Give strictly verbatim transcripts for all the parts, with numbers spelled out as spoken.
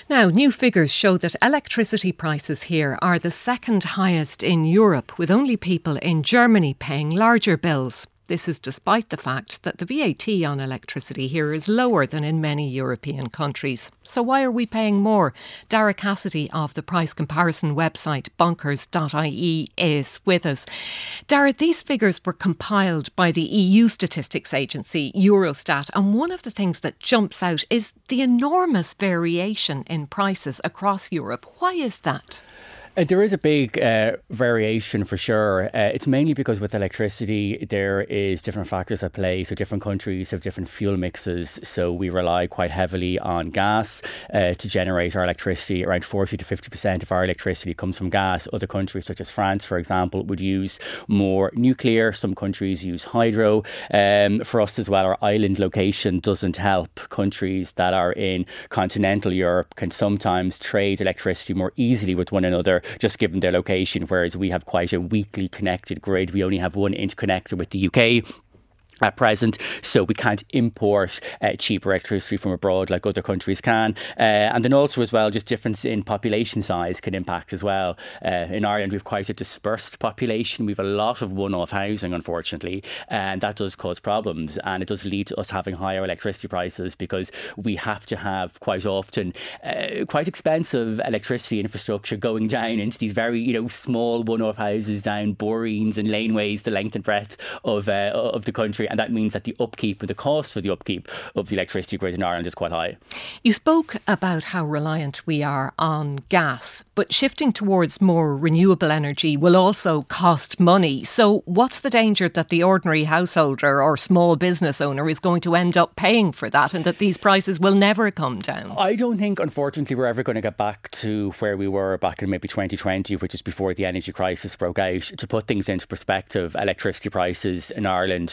Now, new figures show that electricity prices here are the second highest in Europe, with only people in Germany paying larger bills. This is despite the fact that the V A T on electricity here is lower than in many European countries. So why are we paying more? Dara Cassidy of the price comparison website bonkers dot I E is with us. Dara, these figures were compiled by the E U statistics agency Eurostat, and one of the things that jumps out is the enormous variation in prices across Europe. Why is that? Uh, there is a big uh, variation for sure. Uh, it's mainly because with electricity, there is different factors at play. So different countries have different fuel mixes. So we rely quite heavily on gas uh, to generate our electricity. Around forty to fifty percent of our electricity comes from gas. Other countries, such as France, for example, would use more nuclear. Some countries use hydro. Um, for us as well, our island location doesn't help. Countries that are in continental Europe can sometimes trade electricity more easily with one another, just given their location, whereas we have quite a weakly connected grid. We only have one interconnector with the U K at present, so we can't import uh, cheaper electricity from abroad like other countries can. Uh, and then also as well, just difference in population size can impact as well. Uh, in Ireland, we've quite a dispersed population. We've a lot of one-off housing, unfortunately, and that does cause problems. And it does lead to us having higher electricity prices because we have to have quite often uh, quite expensive electricity infrastructure going down into these very, you know, small one-off houses down boreens and laneways the length and breadth of uh, of the country. And that means that the upkeep and the cost for the upkeep of the electricity grid in Ireland is quite high. You spoke about how reliant we are on gas, but shifting towards more renewable energy will also cost money. So what's the danger that the ordinary householder or small business owner is going to end up paying for that, and that these prices will never come down? I don't think, unfortunately, we're ever going to get back to where we were back in maybe twenty twenty, which is before the energy crisis broke out. To put things into perspective, electricity prices in Ireland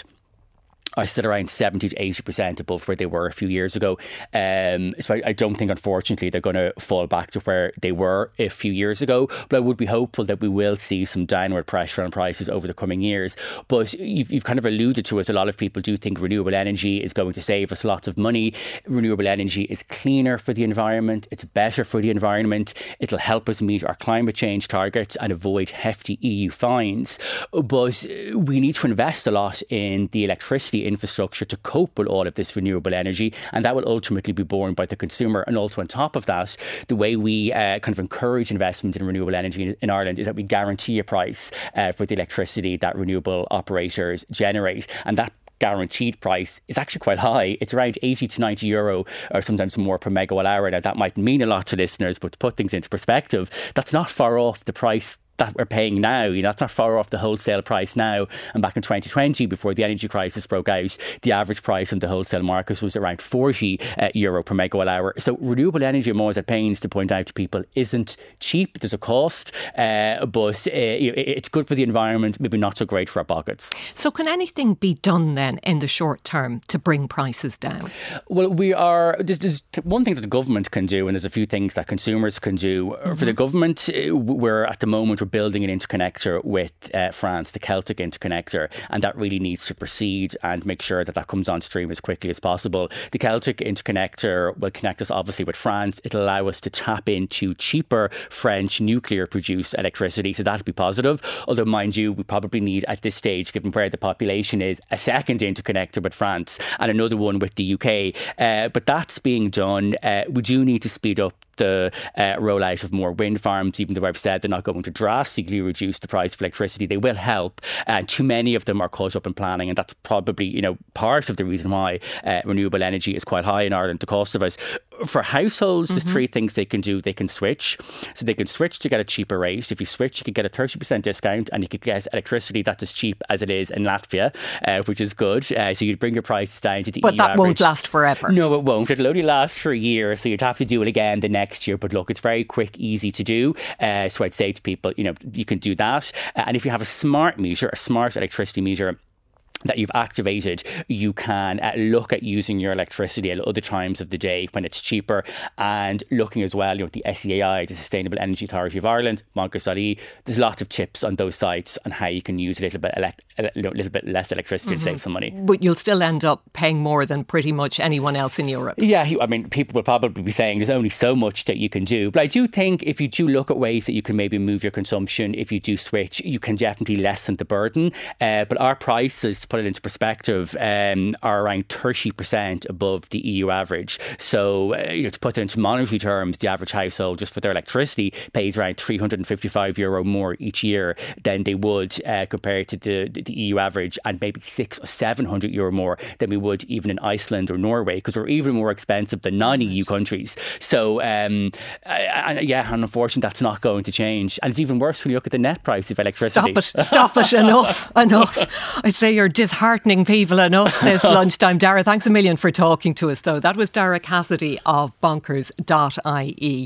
are still around seventy to eighty percent above where they were a few years ago. Um, so I, I don't think, unfortunately, they're going to fall back to where they were a few years ago. But I would be hopeful that we will see some downward pressure on prices over the coming years. But you've, you've kind of alluded to it. A lot of people do think renewable energy is going to save us lots of money. Renewable energy is cleaner for the environment. It's better for the environment. It'll help us meet our climate change targets and avoid hefty E U fines. But we need to invest a lot in the electricity infrastructure to cope with all of this renewable energy, and that will ultimately be borne by the consumer. And also on top of that, the way we uh, kind of encourage investment in renewable energy in, in Ireland is that we guarantee a price uh, for the electricity that renewable operators generate, and that guaranteed price is actually quite high. It's around eighty to ninety euro or sometimes more per megawatt hour. Now that might mean a lot to listeners, but to put things into perspective, that's not far off the price that we're paying now. You know, that's not far off the wholesale price now. And back in twenty twenty, before the energy crisis broke out, the average price on the wholesale markets was around forty uh, euro per megawatt hour. So renewable energy, I'm always at pains to point out to people, isn't cheap. There's a cost, uh, but uh, it's good for the environment, maybe not so great for our pockets. So can anything be done then in the short term to bring prices down? Well, we are, there's, there's one thing that the government can do, and there's a few things that consumers can do. Mm-hmm. For the government, we're at the moment, we're building an interconnector with uh, France, the Celtic interconnector, and that really needs to proceed and make sure that that comes on stream as quickly as possible. The Celtic interconnector will connect us obviously with France. It'll allow us to tap into cheaper French nuclear produced electricity, so that'll be positive. Although, mind you, we probably need at this stage, given where the population is, a second interconnector with France and another one with the U K. Uh, but that's being done. Uh, we do need to speed up the uh, rollout of more wind farms, even though I've said they're not going to drastically reduce the price of electricity. They will help. And uh, too many of them are caught up in planning, and that's probably, you know, part of the reason why uh, renewable energy is quite high in Ireland, the cost of it. For households, mm-hmm. there's three things they can do. They can switch. So they can switch to get a cheaper rate. If you switch, you could get a thirty percent discount, and you could get electricity that's as cheap as it is in Latvia, uh, which is good. Uh, so you'd bring your prices down to the but E U that average. Won't last forever. No, it won't. It'll only last for a year, so you'd have to do it again the next year. But look, it's very quick, easy to do. Uh, so I'd say to people, you know, you can do that. Uh, and if you have a smart meter, a smart electricity meter, that you've activated, you can uh, look at using your electricity at other times of the day when it's cheaper, and looking as well, you know, the S E A I, the Sustainable Energy Authority of Ireland, bonkers dot I E, there's lots of tips on those sites on how you can use a little bit, elect- a little bit less electricity mm-hmm. to save some money. But you'll still end up paying more than pretty much anyone else in Europe. Yeah, I mean, people will probably be saying there's only so much that you can do. But I do think if you do look at ways that you can maybe move your consumption, if you do switch, you can definitely lessen the burden. Uh, but our prices, to put it into perspective, um, are around thirty percent above the E U average. So, uh, you know, to put it into monetary terms, the average household just for their electricity pays around three hundred fifty-five euro more each year than they would uh, compared to the, the E U average, and maybe six or seven hundred euro more than we would even in Iceland or Norway, because we're even more expensive than non-E U countries. So, um, uh, yeah, and unfortunately, that's not going to change. And it's even worse when you look at the net price of electricity. Stop it, stop it, enough, enough. I'd say you're disheartening people enough this lunchtime. Darragh, thanks a million for talking to us, though. That was Darragh Cassidy of bonkers dot I E.